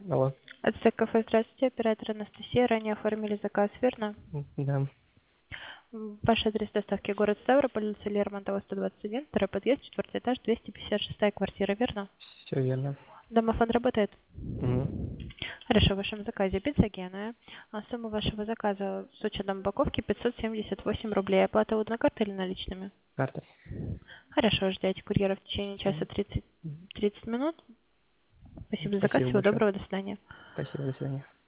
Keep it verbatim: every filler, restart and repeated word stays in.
Алло. Ацтек кафе, здравствуйте, оператор Анастасия. Ранее оформили заказ, верно? М, Да, М, Ваш адрес доставки город Ставрополь, улица Лермонтова, сто двадцать один, второй подъезд, четвертый этаж, двести пятьдесят шестая квартира, верно? все верно. Домофон работает? Мгм. Хорошо, в вашем заказе пицца Гена. А сумма вашего заказа с учетом упаковки пятьсот семьдесят восемь рублей. Оплата вот на карту или наличными? Картой. Хорошо, ждете курьера в течение часа Мгм. тридцать, тридцать минут. Спасибо за заказ, Спасибо всего большое. доброго, до свидания. Спасибо, до свидания.